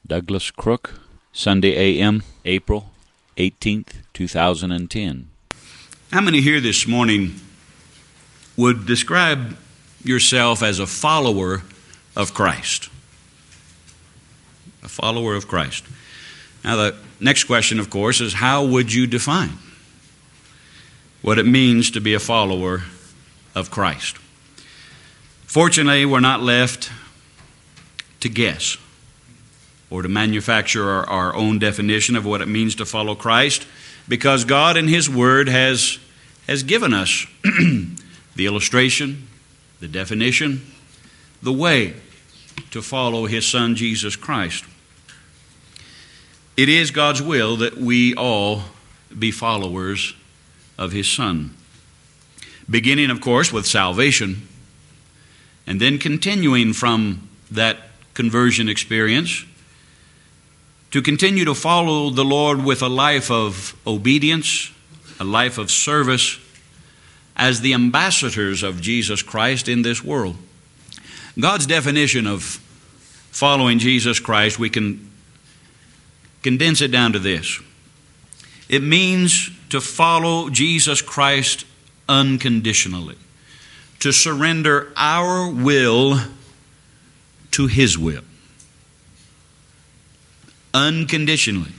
Douglas Crook, Sunday AM, April 18th, 2010. How many here this morning would describe yourself as a follower of Christ? A follower of Christ. Now the next question, of course, is how would you define what it means to be a follower of Christ? Fortunately, we're not left to guess or to manufacture our own definition of what it means to follow Christ, because God in His Word has given us the illustration, the definition, the way to follow His Son, Jesus Christ. It is God's will that we all be followers of His Son, beginning, of course, with salvation, and then continuing from that conversion experience to continue to follow the Lord with a life of obedience, a life of service, as the ambassadors of Jesus Christ in this world. God's definition of following Jesus Christ, we can condense it down to this. It means to follow Jesus Christ unconditionally, to surrender our will to His will. Unconditionally.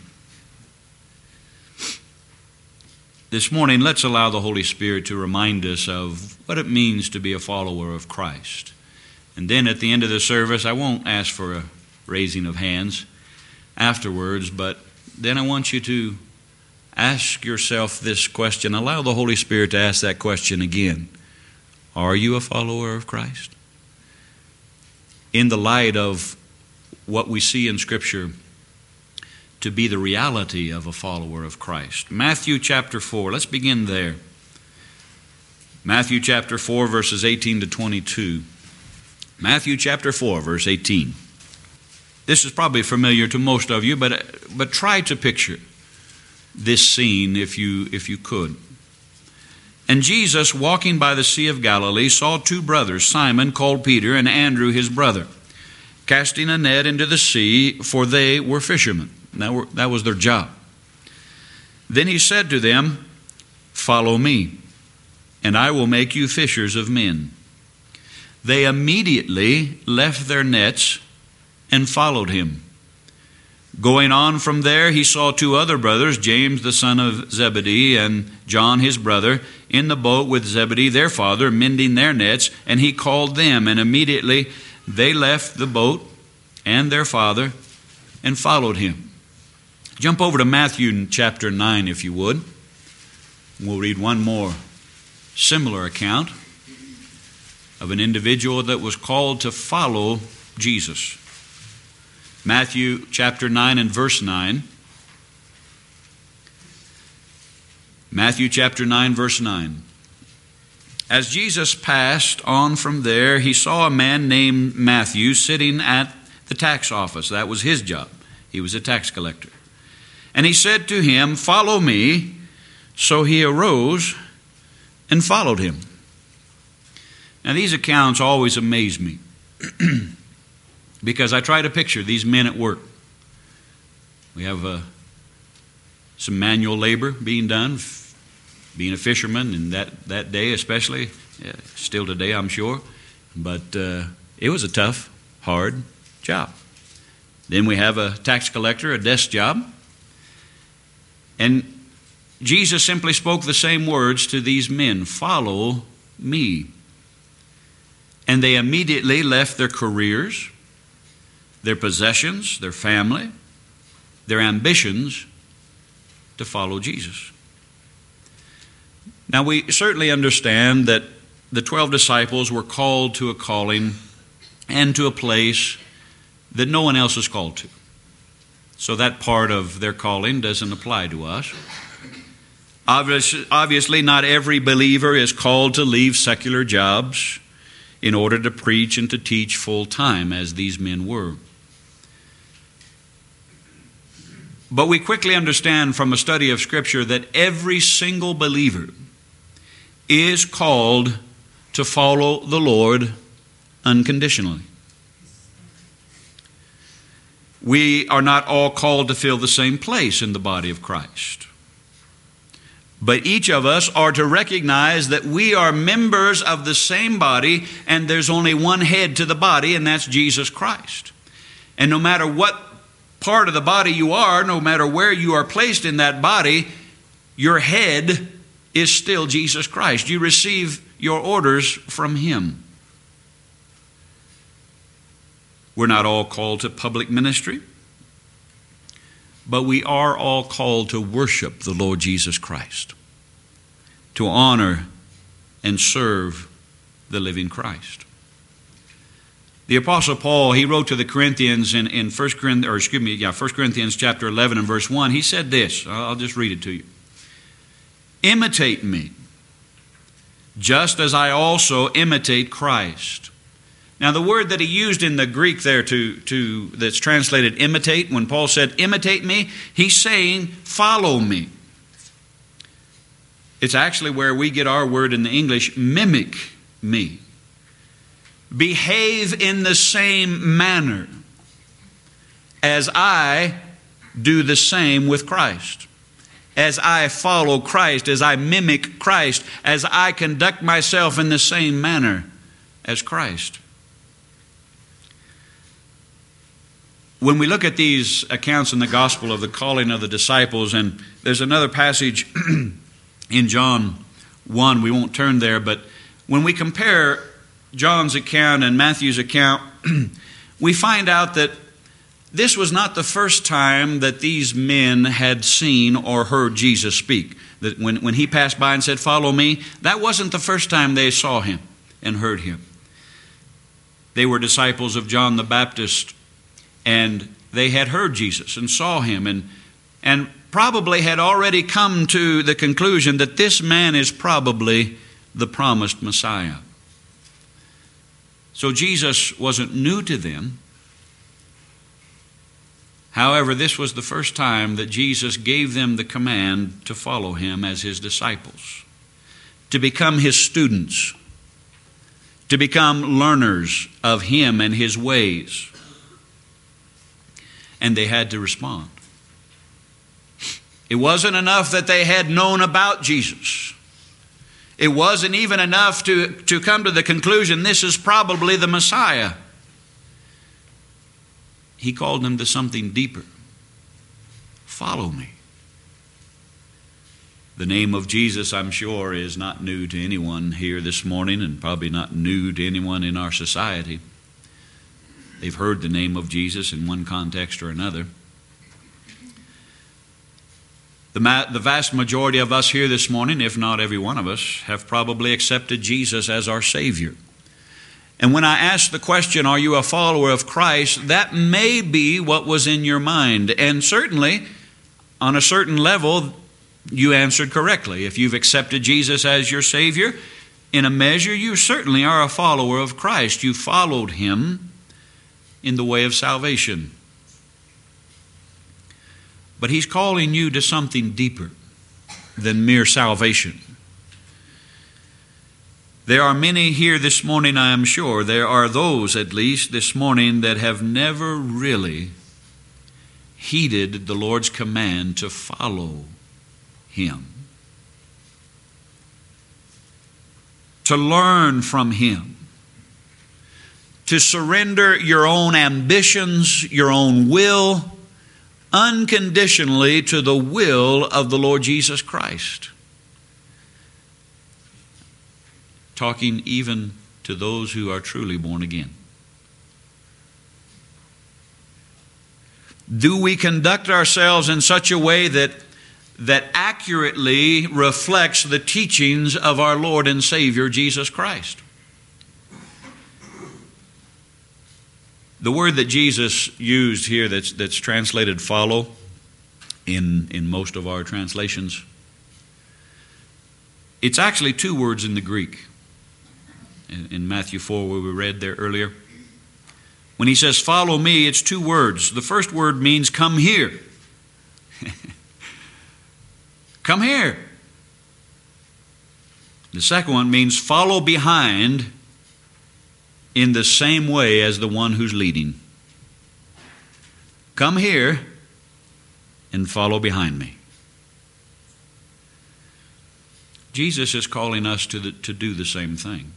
This morning, let's allow the Holy Spirit to remind us of what it means to be a follower of Christ. And then at the end of the service, I won't ask for a raising of hands afterwards, but then I want you to ask yourself this question. Allow the Holy Spirit to ask that question again. Are you a follower of Christ? In the light of what we see in Scripture to be the reality of a follower of Christ. Matthew chapter 4, let's begin there. Matthew chapter 4, verses 18 to 22. Matthew chapter 4, verse 18. This is probably familiar to most of you, but try to picture this scene if you could. And Jesus, walking by the Sea of Galilee, saw two brothers, Simon called Peter and Andrew his brother, casting a net into the sea, for they were fishermen. That was their job. Then he said to them, "Follow me, and I will make you fishers of men." They immediately left their nets and followed him. Going on from there, he saw two other brothers, James the son of Zebedee and John his brother, in the boat with Zebedee their father, mending their nets, and he called them, and immediately they left the boat and their father and followed him. Jump over to Matthew chapter 9, if you would. We'll read one more similar account of an individual that was called to follow Jesus. Matthew chapter 9 and verse 9. Matthew chapter 9, verse 9. As Jesus passed on from there, he saw a man named Matthew sitting at the tax office. That was his job. He was a tax collector. And he said to him, "Follow me." So he arose and followed him. Now these accounts always amaze me because I try to picture these men at work. We have some manual labor being done, being a fisherman in that day especially, still today I'm sure, but it was a tough, hard job. Then we have a tax collector, a desk job. And Jesus simply spoke the same words to these men, "Follow me." And they immediately left their careers, their possessions, their family, their ambitions to follow Jesus. Now we certainly understand that the 12 disciples were called to a calling and to a place that no one else is called to. So that part of their calling doesn't apply to us. Obviously, not every believer is called to leave secular jobs in order to preach and to teach full time, as these men were. But we quickly understand from a study of Scripture that every single believer is called to follow the Lord unconditionally. We are not all called to fill the same place in the body of Christ. But each of us are to recognize that we are members of the same body, and there's only one head to the body, and that's Jesus Christ. And no matter what part of the body you are, no matter where you are placed in that body, your head is still Jesus Christ. You receive your orders from Him. We're not all called to public ministry, but we are all called to worship the Lord Jesus Christ, to honor and serve the living Christ. The Apostle Paul, he wrote to the Corinthians in 1 Corinthians chapter 11 and verse 1. He said this, I'll just read it to you. Imitate me, just as I also imitate Christ. Now, the word that he used in the Greek there that's translated imitate, when Paul said imitate me, he's saying follow me. It's actually where we get our word in the English, mimic me. Behave in the same manner as I do the same with Christ. As I follow Christ, as I mimic Christ, as I conduct myself in the same manner as Christ. When we look at these accounts in the gospel of the calling of the disciples, and there's another passage in John 1, we won't turn there, but when we compare John's account and Matthew's account, we find out that this was not the first time that these men had seen or heard Jesus speak. That when he passed by and said, "Follow me," that wasn't the first time they saw him and heard him. They were disciples of John the Baptist, and they had heard Jesus and saw him and probably had already come to the conclusion that this man is probably the promised Messiah. So Jesus wasn't new to them. However, this was the first time that Jesus gave them the command to follow him as his disciples, to become his students, to become learners of him and his ways. And they had to respond. It wasn't enough that they had known about Jesus. It wasn't even enough to come to the conclusion this is probably the Messiah. He called them to something deeper. Follow me. The name of Jesus, I'm sure, is not new to anyone here this morning, and probably not new to anyone in our society. They've heard the name of Jesus in one context or another. The vast majority of us here this morning, if not every one of us, have probably accepted Jesus as our Savior. And when I ask the question, are you a follower of Christ, that may be what was in your mind. And certainly, on a certain level, you answered correctly. If you've accepted Jesus as your Savior, in a measure, you certainly are a follower of Christ. You followed him in the way of salvation. But he's calling you to something deeper than mere salvation. There are many here this morning, I am sure, there are those at least this morning that have never really heeded the Lord's command to follow him, to learn from him, to surrender your own ambitions, your own will, unconditionally to the will of the Lord Jesus Christ. Talking even to those who are truly born again. Do we conduct ourselves in such a way that accurately reflects the teachings of our Lord and Savior Jesus Christ? The word that Jesus used here that's translated follow in most of our translations, it's actually two words in the Greek. In Matthew 4, where we read there earlier, when he says follow me, it's two words. The first word means come here. Come here. The second one means follow behind in the same way as the one who's leading. Come here and follow behind me. Jesus is calling us to do the same thing.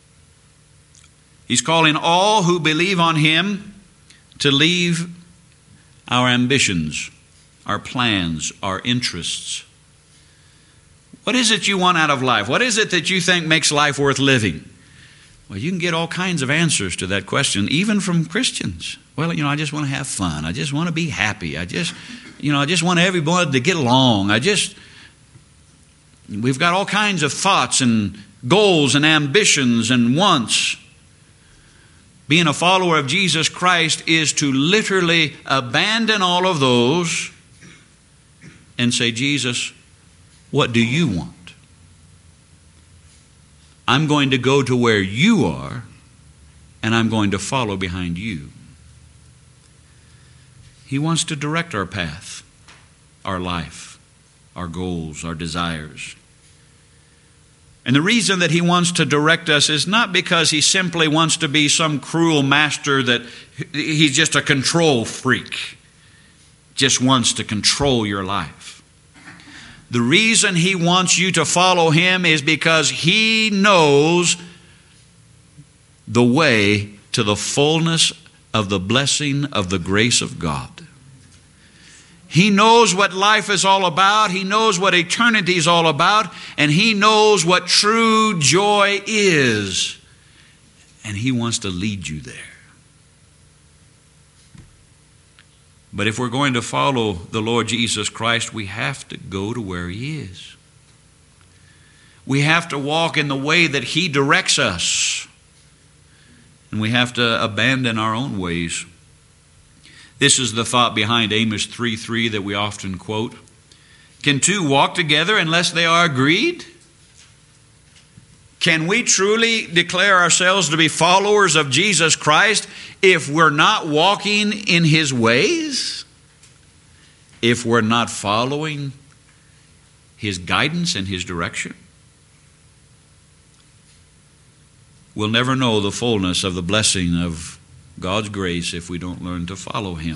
He's calling all who believe on Him to leave our ambitions, our plans, our interests. What is it you want out of life? What is it that you think makes life worth living? Well, you can get all kinds of answers to that question, even from Christians. Well, I just want to have fun. I just want to be happy. I just want everyone to get along. We've got all kinds of thoughts and goals and ambitions and wants. Being a follower of Jesus Christ is to literally abandon all of those and say, Jesus, what do you want? I'm going to go to where you are, and I'm going to follow behind you. He wants to direct our path, our life, our goals, our desires. And the reason that He wants to direct us is not because He simply wants to be some cruel master that He's just a control freak, just wants to control your life. The reason He wants you to follow Him is because He knows the way to the fullness of the blessing of the grace of God. He knows what life is all about. He knows what eternity is all about. And He knows what true joy is. And He wants to lead you there. But if we're going to follow the Lord Jesus Christ, we have to go to where He is. We have to walk in the way that He directs us. And we have to abandon our own ways. This is the thought behind Amos 3:3 that we often quote. Can two walk together unless they are agreed? Can we truly declare ourselves to be followers of Jesus Christ if we're not walking in His ways? If we're not following His guidance and His direction? We'll never know the fullness of the blessing of God's grace if we don't learn to follow Him.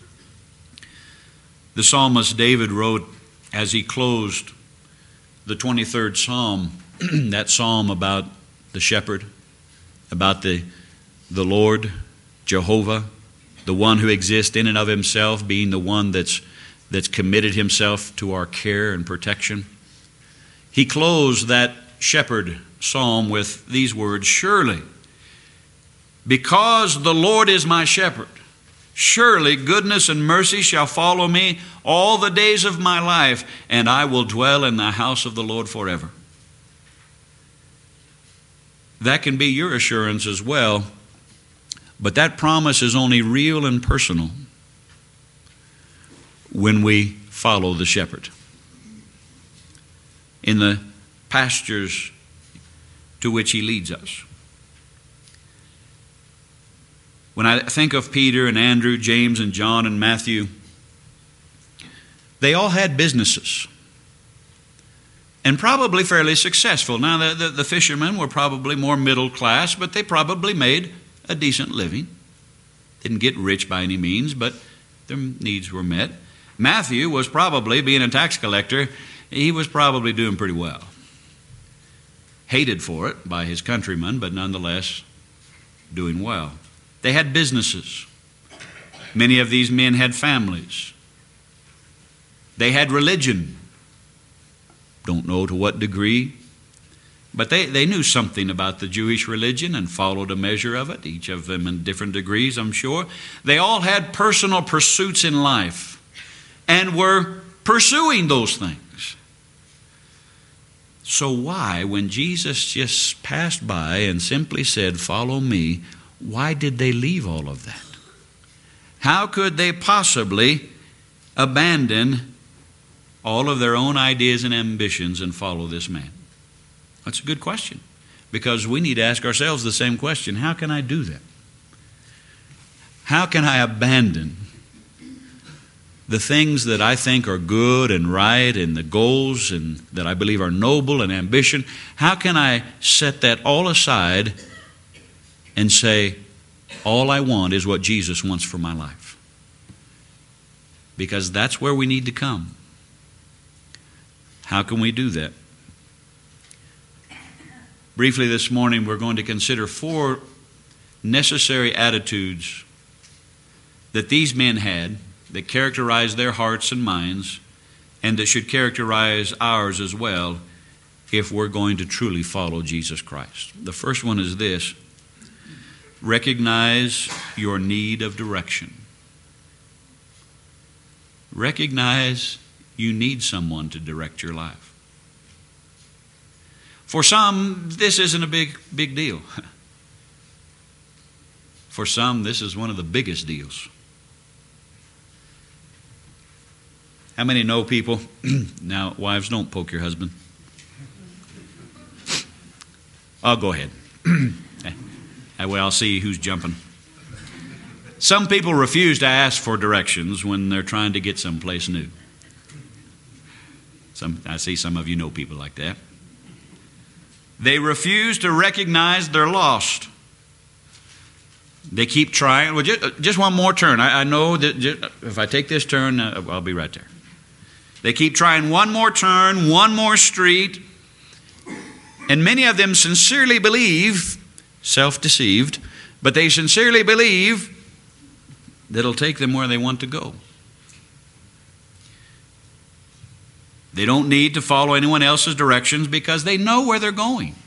The psalmist David wrote as he closed the 23rd Psalm, that psalm about the shepherd, about the Lord, Jehovah, the one who exists in and of Himself, being the one that's committed Himself to our care and protection. He closed that shepherd psalm with these words, surely, because the Lord is my shepherd, surely goodness and mercy shall follow me all the days of my life, and I will dwell in the house of the Lord forever. That can be your assurance as well, but that promise is only real and personal when we follow the shepherd in the pastures to which He leads us. When I think of Peter and Andrew, James and John and Matthew, they all had businesses and probably fairly successful. Now, the fishermen were probably more middle class, but they probably made a decent living. Didn't get rich by any means, but their needs were met. Matthew was probably, being a tax collector, he was probably doing pretty well. Hated for it by his countrymen, but nonetheless doing well. They had businesses. Many of these men had families. They had religion. Don't know to what degree, but they knew something about the Jewish religion and followed a measure of it, each of them in different degrees, I'm sure. They all had personal pursuits in life and were pursuing those things. So why, when Jesus just passed by and simply said, follow me, why did they leave all of that? How could they possibly abandon all of their own ideas and ambitions and follow this man? That's a good question, because we need to ask ourselves the same question. How can I do that? How can I abandon the things that I think are good and right and the goals and that I believe are noble and ambition? How can I set that all aside and say, all I want is what Jesus wants for my life? because that's where we need to come. How can we do that? Briefly this morning, we're going to consider 4 necessary attitudes that these men had that characterized their hearts and minds, and that should characterize ours as well if we're going to truly follow Jesus Christ. The first one is this: recognize your need of direction. Recognize you need someone to direct your life. For some, this isn't a big deal. For some, this is one of the biggest deals. How many know people? Now, wives, don't poke your husband. I'll go ahead. That way I'll see who's jumping. Some people refuse to ask for directions when they're trying to get someplace new. I see some of you know people like that. They refuse to recognize they're lost. They keep trying. Well, just one more turn. I know that if I take this turn, I'll be right there. They keep trying one more turn, one more street. And many of them sincerely believe, self-deceived, but they sincerely believe that it'll take them where they want to go. They don't need to follow anyone else's directions because they know where they're going.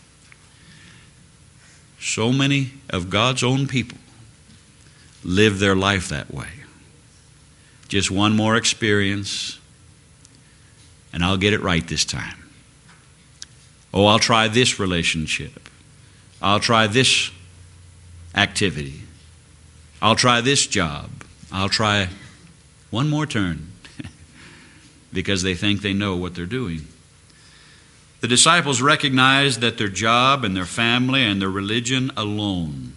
So many of God's own people live their life that way. Just one more experience, and I'll get it right this time. Oh, I'll try this relationship. I'll try this activity. I'll try this job. I'll try one more turn because they think they know what they're doing. The disciples recognized that their job and their family and their religion alone,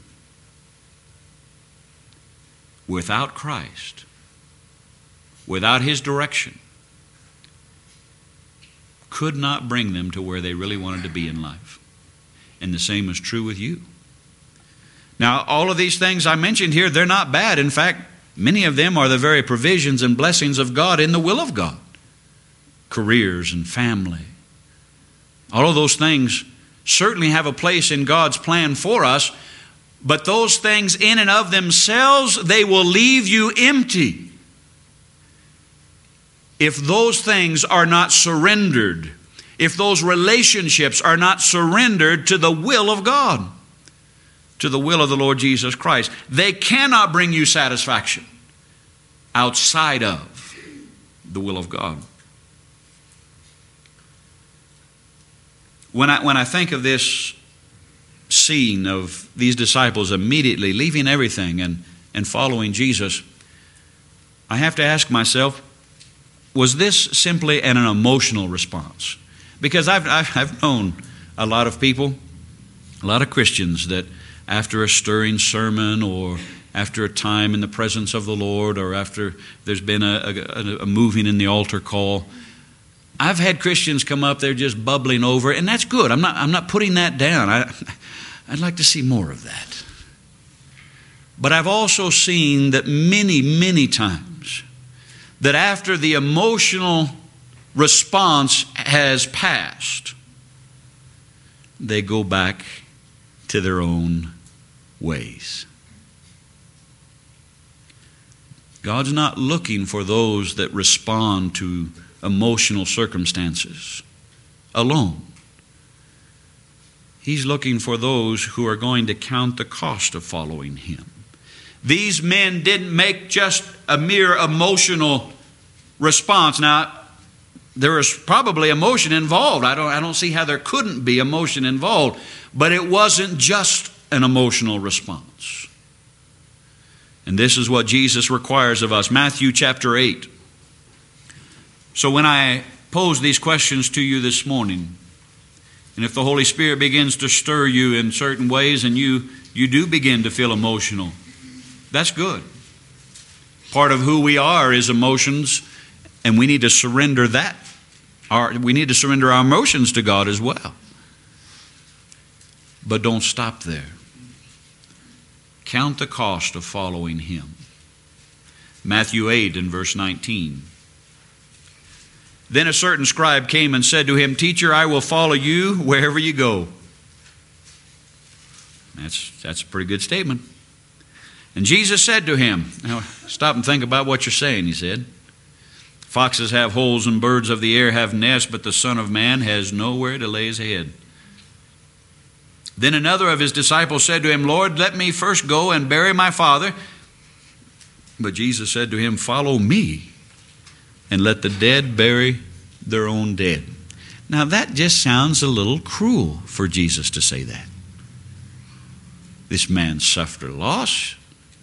without Christ, without His direction, could not bring them to where they really wanted to be in life. And the same is true with you. Now, all of these things I mentioned here, they're not bad. In fact, many of them are the very provisions and blessings of God in the will of God. Careers and family. All of those things certainly have a place in God's plan for us, but those things in and of themselves, they will leave you empty if those things are not surrendered, if those relationships are not surrendered to the will of God, to the will of the Lord Jesus Christ. They cannot bring you satisfaction outside of the will of God. When I think of this scene of these disciples immediately leaving everything and following Jesus, I have to ask myself, was this simply an emotional response? Because I've known a lot of people, a lot of Christians, that after a stirring sermon or after a time in the presence of the Lord or after there's been a moving in the altar call, I've had Christians come up, they're just bubbling over, and that's good. I'm not putting that down. I'd like to see more of that. But I've also seen that many, many times that after the emotional response has passed, they go back to their own ways. God's not looking for those that respond to emotional circumstances alone. He's looking for those who are going to count the cost of following Him. These men didn't make just a mere emotional response. Now, there was probably emotion involved. I don't see how there couldn't be emotion involved. But it wasn't just an emotional response. And this is what Jesus requires of us. Matthew chapter 8. So when I pose these questions to you this morning, and if the Holy Spirit begins to stir you in certain ways and you do begin to feel emotional, that's good. Part of who we are is emotions, and we need to surrender that. We need to surrender our emotions to God as well. But don't stop there. Count the cost of following Him. Matthew 8 and verse 19. Then a certain scribe came and said to him, Teacher, I will follow you wherever you go. That's a pretty good statement. And Jesus said to him, now stop and think about what you're saying, he said. Foxes have holes and birds of the air have nests, but the Son of Man has nowhere to lay his head. Then another of his disciples said to him, Lord, let me first go and bury my father. But Jesus said to him, Follow me, and let the dead bury their own dead. Now that just sounds a little cruel for Jesus to say that. This man suffered loss.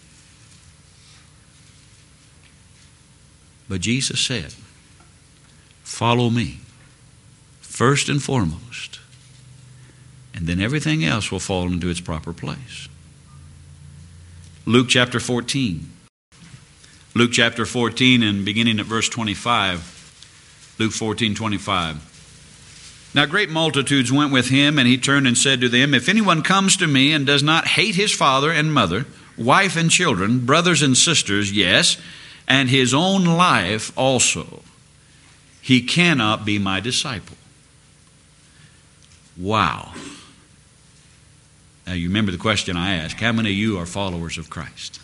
But Jesus said, Follow me, first and foremost, and then everything else will fall into its proper place. Luke chapter 14. Luke chapter 14 and beginning at verse 25. Luke 14:25. Now great multitudes went with him, and he turned and said to them, If anyone comes to me and does not hate his father and mother, wife and children, brothers and sisters, yes, and his own life also, he cannot be my disciple. Wow. Now you remember the question I asked, how many of you are followers of Christ?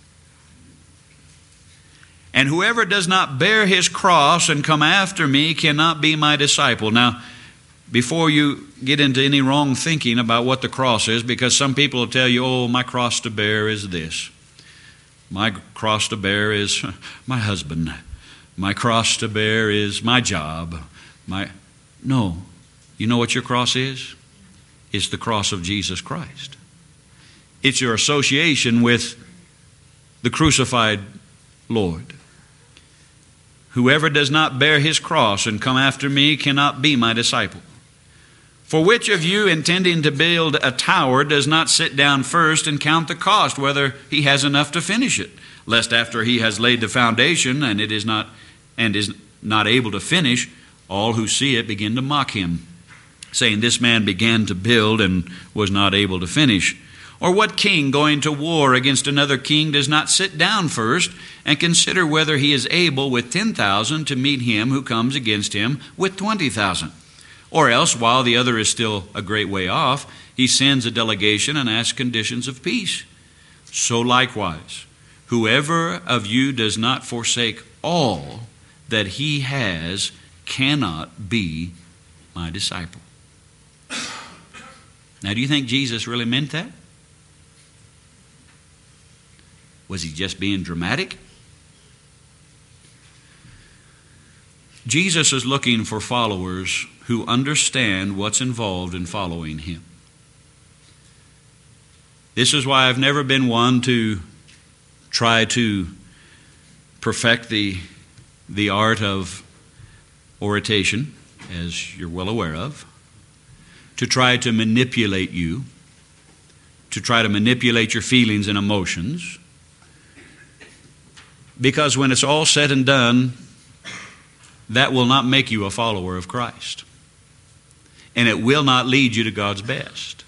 And whoever does not bear his cross and come after me cannot be my disciple. Now, before you get into any wrong thinking about what the cross is, because some people will tell you, oh, my cross to bear is this. My cross to bear is my husband. My cross to bear is my job. No. You know what your cross is? It's the cross of Jesus Christ. It's your association with the crucified Lord. Whoever does not bear his cross and come after me cannot be my disciple. For which of you, intending to build a tower, does not sit down first and count the cost, whether he has enough to finish it, lest after he has laid the foundation and is not able to finish, all who see it begin to mock him, saying, This man began to build and was not able to finish. Or what king going to war against another king does not sit down first and consider whether he is able with 10,000 to meet him who comes against him with 20,000? Or else, while the other is still a great way off, he sends a delegation and asks conditions of peace. So likewise, whoever of you does not forsake all that he has cannot be my disciple. Now, do you think Jesus really meant that? Was he just being dramatic? Jesus is looking for followers who understand what's involved in following him. This is why I've never been one to try to perfect the art of oration, as you're well aware of, to try to manipulate you, to try to manipulate your feelings and emotions. Because when it's all said and done, that will not make you a follower of Christ. And it will not lead you to God's best.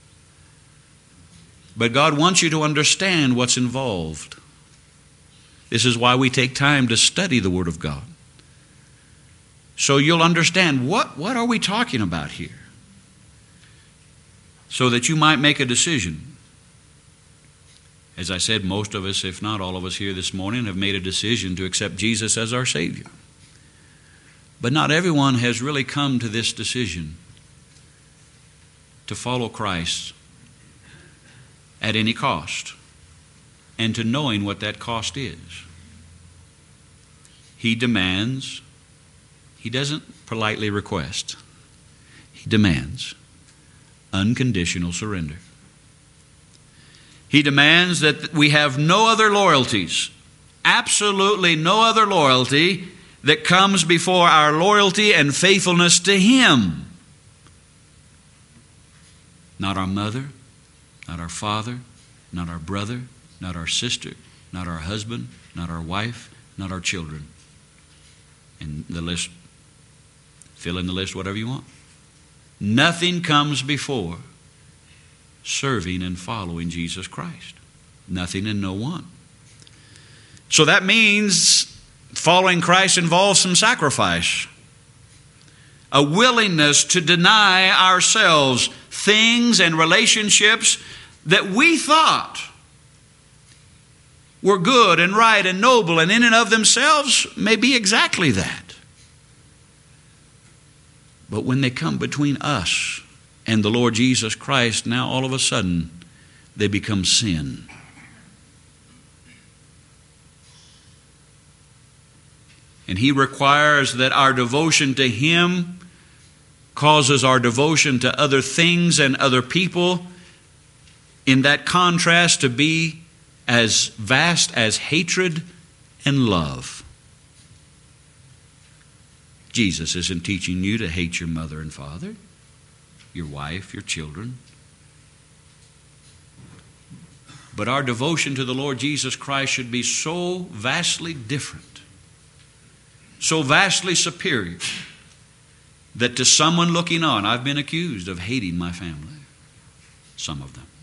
But God wants you to understand what's involved. This is why we take time to study the Word of God. So you'll understand what are we talking about here? So that you might make a decision. As I said, most of us, if not all of us here this morning, have made a decision to accept Jesus as our Savior. But not everyone has really come to this decision to follow Christ at any cost and to knowing what that cost is. He demands, he doesn't politely request, he demands unconditional surrender. He demands that we have no other loyalties, absolutely no other loyalty that comes before our loyalty and faithfulness to Him. Not our mother, not our father, not our brother, not our sister, not our husband, not our wife, not our children. And the list, fill in the list whatever you want. Nothing comes before serving and following Jesus Christ. Nothing and no one. So that means following Christ involves some sacrifice. A willingness to deny ourselves things and relationships that we thought were good and right and noble and in and of themselves may be exactly that. But when they come between us and the Lord Jesus Christ, now all of a sudden they become sin. And He requires that our devotion to Him causes our devotion to other things and other people in that contrast to be as vast as hatred and love. Jesus isn't teaching you to hate your mother and father, your wife, your children. But our devotion to the Lord Jesus Christ should be so vastly different, so vastly superior, that to someone looking on, I've been accused of hating my family, some of them.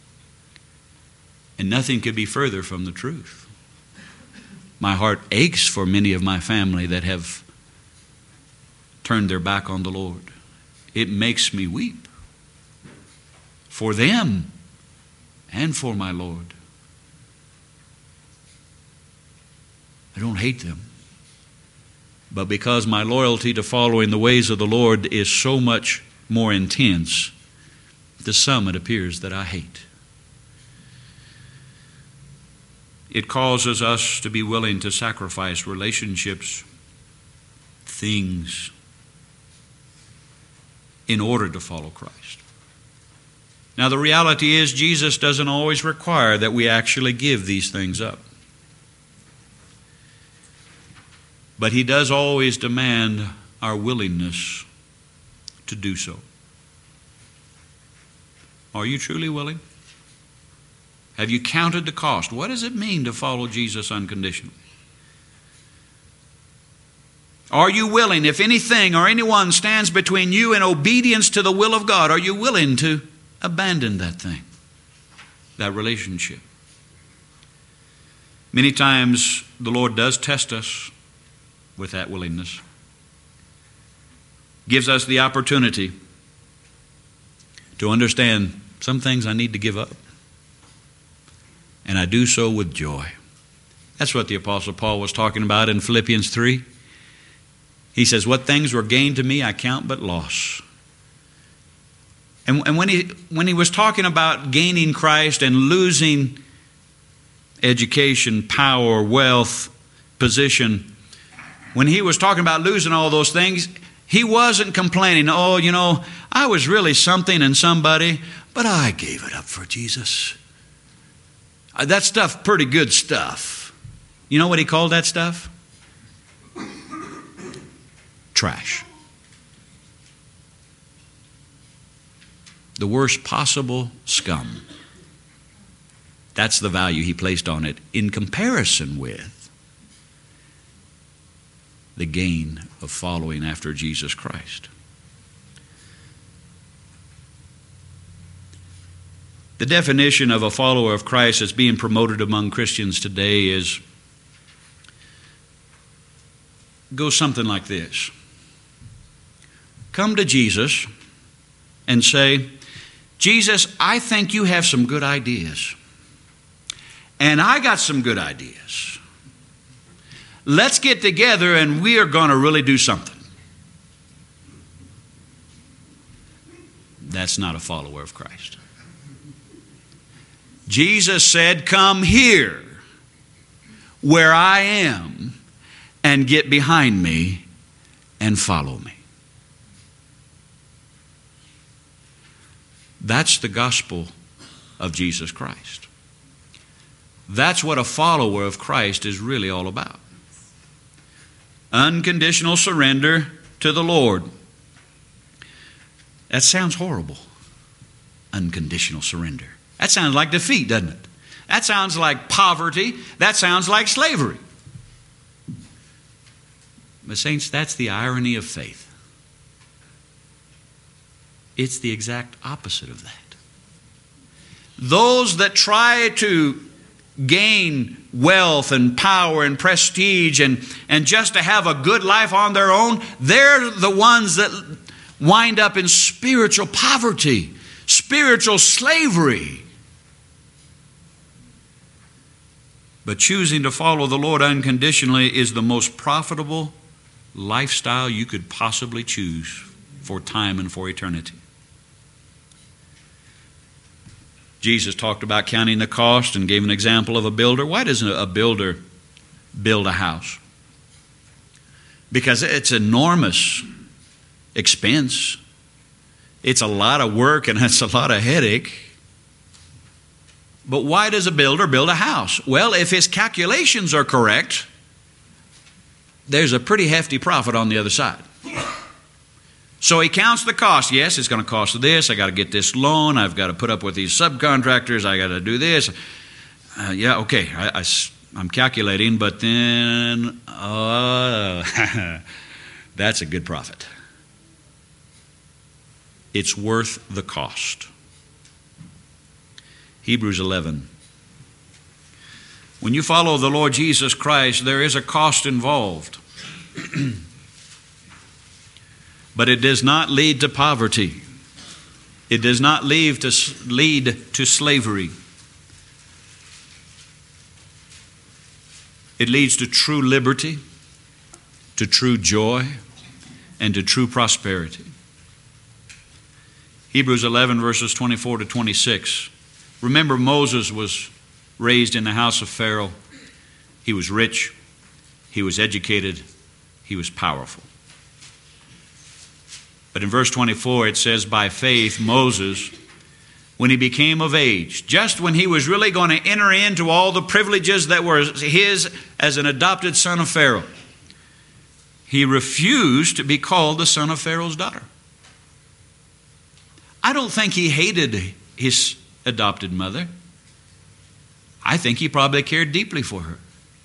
And nothing could be further from the truth. My heart aches for many of my family that have turned their back on the Lord. It makes me weep for them and for my Lord. I don't hate them. But because my loyalty to following the ways of the Lord is so much more intense, to some it appears that I hate. It causes us to be willing to sacrifice relationships, things, in order to follow Christ. Now the reality is Jesus doesn't always require that we actually give these things up. But He does always demand our willingness to do so. Are you truly willing? Have you counted the cost? What does it mean to follow Jesus unconditionally? Are you willing, if anything or anyone stands between you and obedience to the will of God, are you willing to abandon that thing, that relationship? Many times the Lord does test us with that willingness. Gives us the opportunity to understand some things I need to give up. And I do so with joy. That's what the Apostle Paul was talking about in Philippians 3. He says, what things were gained to me, I count but loss. And when he was talking about gaining Christ and losing education, power, wealth, position, when he was talking about losing all those things, he wasn't complaining, oh, you know, I was really something and somebody, but I gave it up for Jesus. That stuff, pretty good stuff. You know what he called that stuff? Trash. The worst possible scum. That's the value he placed on it in comparison with the gain of following after Jesus Christ. The definition of a follower of Christ that's being promoted among Christians today goes something like this. Come to Jesus and say, Jesus, I think you have some good ideas. And I got some good ideas. Let's get together and we are going to really do something. That's not a follower of Christ. Jesus said, come here where I am and get behind me and follow me. That's the gospel of Jesus Christ. That's what a follower of Christ is really all about. Unconditional surrender to the Lord. That sounds horrible. Unconditional surrender. That sounds like defeat, doesn't it? That sounds like poverty. That sounds like slavery. But saints, that's the irony of faith. It's the exact opposite of that. Those that try to gain wealth and power and prestige and just to have a good life on their own, they're the ones that wind up in spiritual poverty, spiritual slavery. But choosing to follow the Lord unconditionally is the most profitable lifestyle you could possibly choose for time and for eternity. Jesus talked about counting the cost and gave an example of a builder. Why doesn't a builder build a house? Because it's enormous expense. It's a lot of work and it's a lot of headache. But why does a builder build a house? Well, if his calculations are correct, there's a pretty hefty profit on the other side. So he counts the cost. Yes, it's going to cost this. I got to get this loan. I've got to put up with these subcontractors. I got to do this. Okay, I'm calculating, but then that's a good profit. It's worth the cost. Hebrews 11. When you follow the Lord Jesus Christ, there is a cost involved. But it does not lead to poverty. It does not lead to slavery. It leads to true liberty, to true joy, and to true prosperity. Hebrews 11 verses 24 to 26. Remember, Moses was raised in the house of Pharaoh. He was rich. He was educated. He was powerful. But in verse 24 it says, by faith Moses, when he became of age, just when he was really going to enter into all the privileges that were his as an adopted son of Pharaoh, he refused to be called the son of Pharaoh's daughter. I don't think he hated his adopted mother. I think he probably cared deeply for her.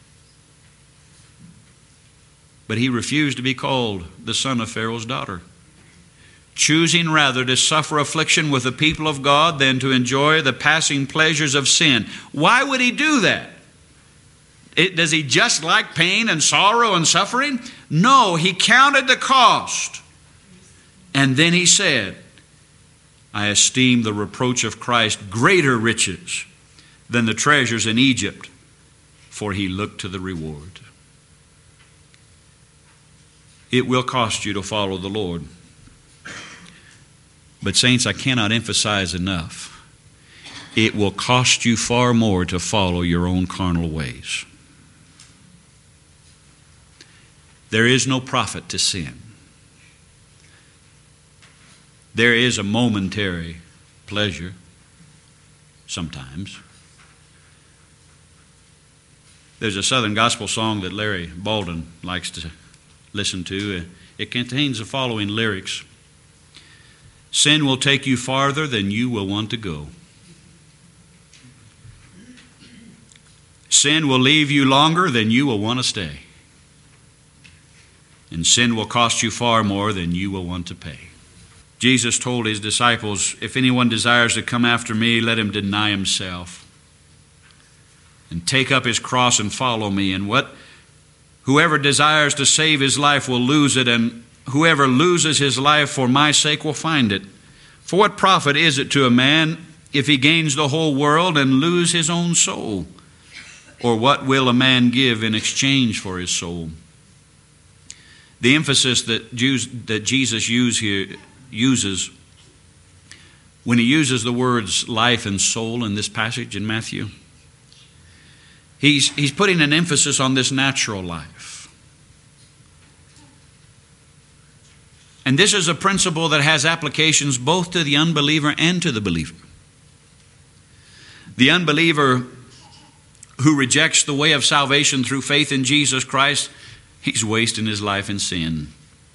But he refused to be called the son of Pharaoh's daughter, choosing rather to suffer affliction with the people of God than to enjoy the passing pleasures of sin. Why would he do that? Does he just like pain and sorrow and suffering? No, he counted the cost. And then he said, I esteem the reproach of Christ greater riches than the treasures in Egypt, for he looked to the reward. It will cost you to follow the Lord. But saints, I cannot emphasize enough, it will cost you far more to follow your own carnal ways. There is no profit to sin. There is a momentary pleasure sometimes. There's a Southern gospel song that Larry Baldwin likes to listen to. It contains the following lyrics. Sin will take you farther than you will want to go. Sin will leave you longer than you will want to stay. And sin will cost you far more than you will want to pay. Jesus told his disciples, if anyone desires to come after me, let him deny himself and take up his cross and follow me. And whoever desires to save his life will lose it, and whoever loses his life for my sake will find it. For what profit is it to a man if he gains the whole world and lose his own soul? Or what will a man give in exchange for his soul? The emphasis that Jesus uses when he uses the words life and soul in this passage in Matthew, he's putting an emphasis on this natural life. And this is a principle that has applications both to the unbeliever and to the believer. The unbeliever who rejects the way of salvation through faith in Jesus Christ, he's wasting his life in sin.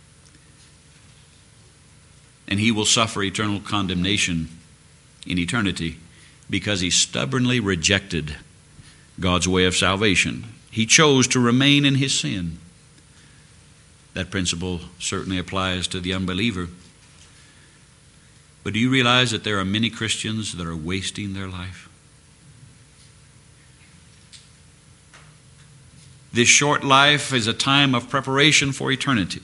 And he will suffer eternal condemnation in eternity because he stubbornly rejected God's way of salvation. He chose to remain in his sin. That principle certainly applies to the unbeliever. But do you realize that there are many Christians that are wasting their life? This short life is a time of preparation for eternity.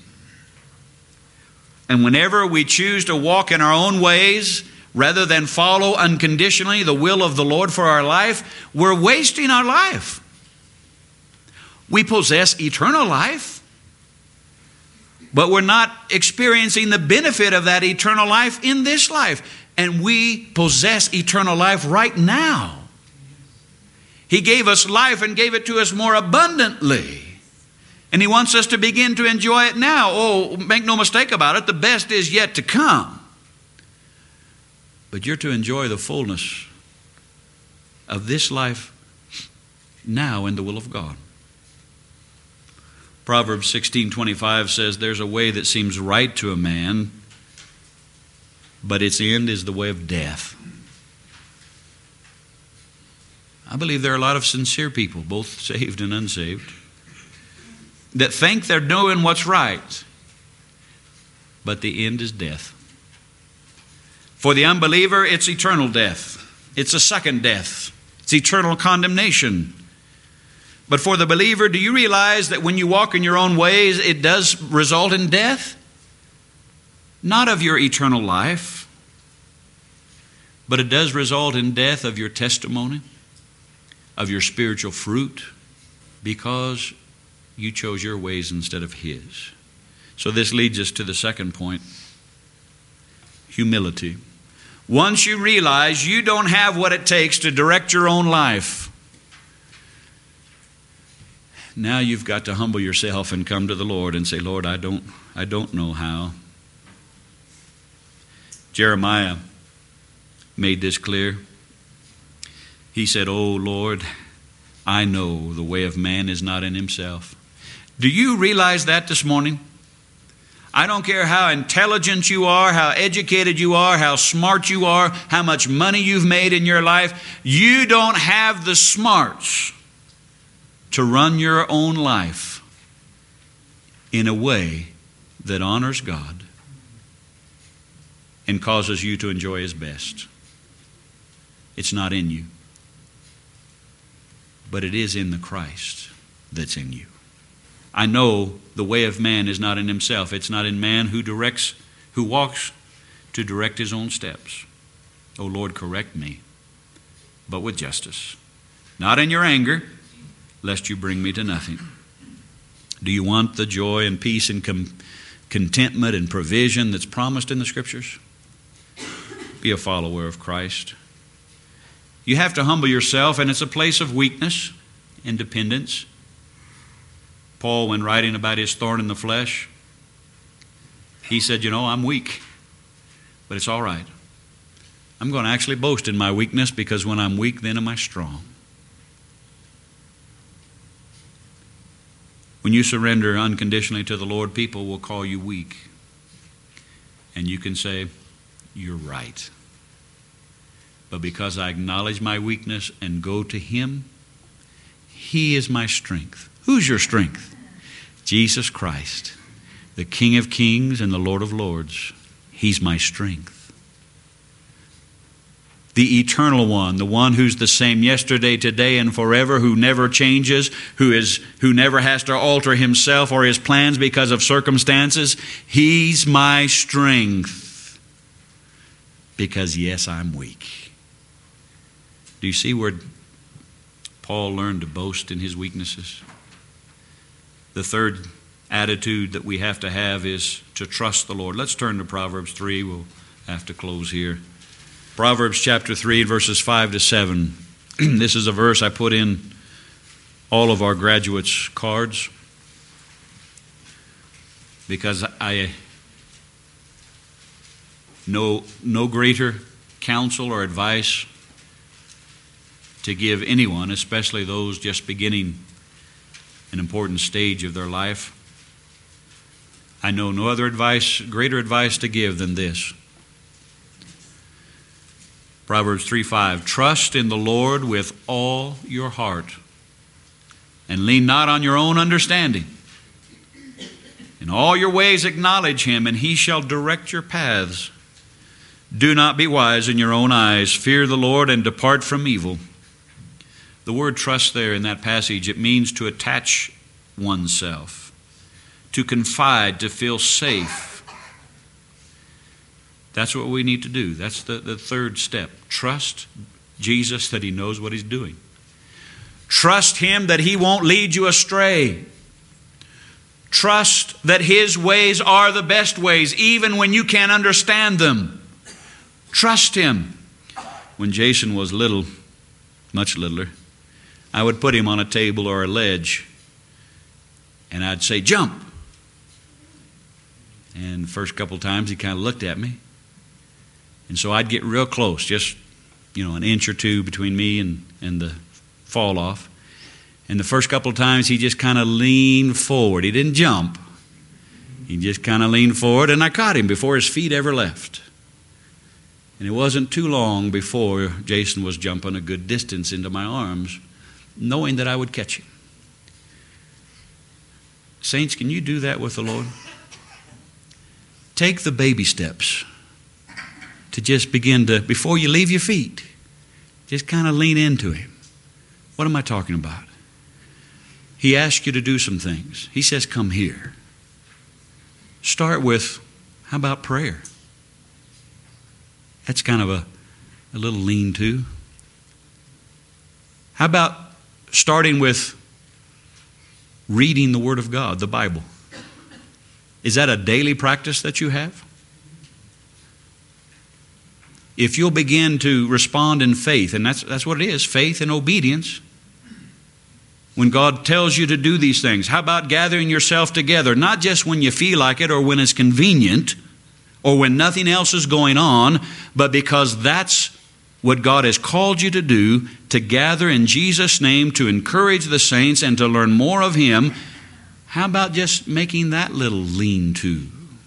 And whenever we choose to walk in our own ways, rather than follow unconditionally the will of the Lord for our life, we're wasting our life. We possess eternal life, but we're not experiencing the benefit of that eternal life in this life. And we possess eternal life right now. He gave us life and gave it to us more abundantly. And He wants us to begin to enjoy it now. Oh, make no mistake about it, the best is yet to come. But you're to enjoy the fullness of this life now in the will of God. Proverbs 16:25 says, there's a way that seems right to a man, but its end is the way of death. I believe there are a lot of sincere people, both saved and unsaved, that think they're doing what's right, but the end is death. For the unbeliever, it's eternal death. It's a second death. It's eternal condemnation. But for the believer, do you realize that when you walk in your own ways, it does result in death? Not of your eternal life, but it does result in death of your testimony, of your spiritual fruit, because you chose your ways instead of His. So this leads us to the second point, humility. Once you realize you don't have what it takes to direct your own life, now you've got to humble yourself and come to the Lord and say, Lord, I don't know how. Jeremiah made this clear. He said, oh Lord, I know the way of man is not in himself. Do you realize that this morning? I don't care how intelligent you are, how educated you are, how smart you are, how much money you've made in your life. You don't have the smarts to run your own life in a way that honors God and causes you to enjoy His best. It's not in you, but it is in the Christ that's in you. I know the way of man is not in himself. It's not in man who walks to direct his own steps. Oh Lord, correct me, but with justice. Not in your anger, lest you bring me to nothing. Do you want the joy and peace and contentment and provision that's promised in the Scriptures? Be a follower of Christ. You have to humble yourself, and it's a place of weakness and dependence. Paul, when writing about his thorn in the flesh, he said, I'm weak, but it's all right. I'm going to actually boast in my weakness, because when I'm weak, then am I strong. When you surrender unconditionally to the Lord, people will call you weak. And you can say, you're right. But because I acknowledge my weakness and go to Him, He is my strength. Who's your strength? Jesus Christ, the King of Kings and the Lord of Lords. He's my strength. The eternal one, the one who's the same yesterday, today, and forever, who never changes, who never has to alter Himself or His plans because of circumstances. He's my strength. Because yes, I'm weak. Do you see where Paul learned to boast in his weaknesses? The third attitude that we have to have is to trust the Lord. Let's turn to Proverbs 3. We'll have to close here. Proverbs chapter 3, verses 5 to 7. This is a verse I put in all of our graduates' cards because I know no greater counsel or advice to give anyone, especially those just beginning an important stage of their life. I know no other advice, greater advice to give than this. Proverbs 3:5, trust in the Lord with all your heart, and lean not on your own understanding. In all your ways acknowledge Him, and He shall direct your paths. Do not be wise in your own eyes. Fear the Lord and depart from evil. The word trust there in that passage, it means to attach oneself, to confide, to feel safe. That's what we need to do. That's the third step. Trust Jesus that He knows what He's doing. Trust Him that He won't lead you astray. Trust that His ways are the best ways, even when you can't understand them. Trust Him. When Jason was little, much littler, I would put him on a table or a ledge, and I'd say, "Jump." And the first couple times he kind of looked at me. And so I'd get real close, just, an inch or two between me and the fall off. And the first couple of times he just kind of leaned forward. He didn't jump. He just kind of leaned forward, and I caught him before his feet ever left. And it wasn't too long before Jason was jumping a good distance into my arms, knowing that I would catch him. Saints, can you do that with the Lord? Take the baby steps to just begin to, before you leave your feet, just kind of lean into Him. What am I talking about? He asks you to do some things. He says, "Come here." Start with, how about prayer? That's kind of a little lean-to. How about starting with reading the Word of God, the Bible? Is that a daily practice that you have? If you'll begin to respond in faith, and that's what it is, faith and obedience. When God tells you to do these things, how about gathering yourself together, not just when you feel like it or when it's convenient or when nothing else is going on, but because that's what God has called you to do, to gather in Jesus' name, to encourage the saints and to learn more of Him. How about just making that little lean-to?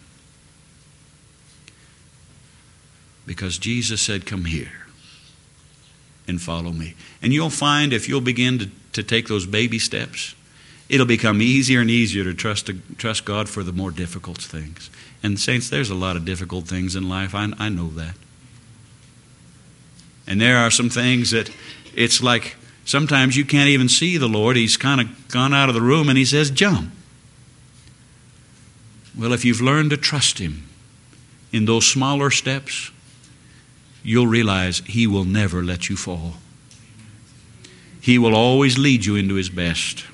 Because Jesus said, "Come here and follow me." And you'll find if you'll begin to take those baby steps, it'll become easier and easier to trust God for the more difficult things. And saints, there's a lot of difficult things in life. I know that. And there are some things that it's like sometimes you can't even see the Lord. He's kind of gone out of the room and He says, "Jump." Well, if you've learned to trust Him in those smaller steps, you'll realize He will never let you fall. He will always lead you into His best.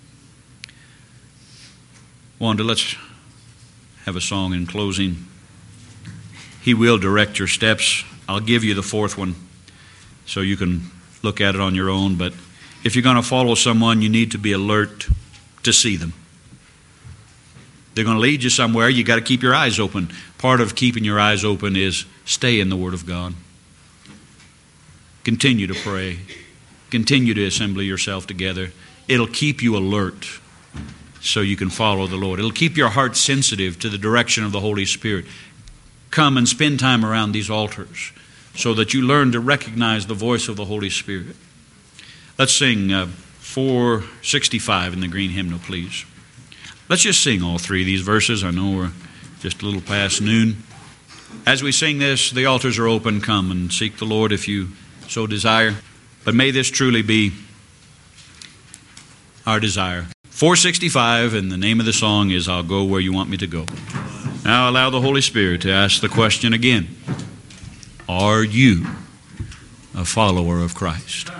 Wanda, let's have a song in closing. He will direct your steps. I'll give you the fourth one so you can look at it on your own. But if you're going to follow someone, you need to be alert to see them. They're going to lead you somewhere. You got to keep your eyes open. Part of keeping your eyes open is stay in the Word of God. Continue to pray. Continue to assemble yourself together. It'll keep you alert so you can follow the Lord. It'll keep your heart sensitive to the direction of the Holy Spirit. Come and spend time around these altars so that you learn to recognize the voice of the Holy Spirit. Let's sing 465 in the green hymnal, please. Let's just sing all three of these verses. I know we're just a little past noon. As we sing this, the altars are open. Come and seek the Lord if you so desire. But may this truly be our desire. 465, and the name of the song is "I'll Go Where You Want Me to Go." Now allow the Holy Spirit to ask the question again. Are you a follower of Christ?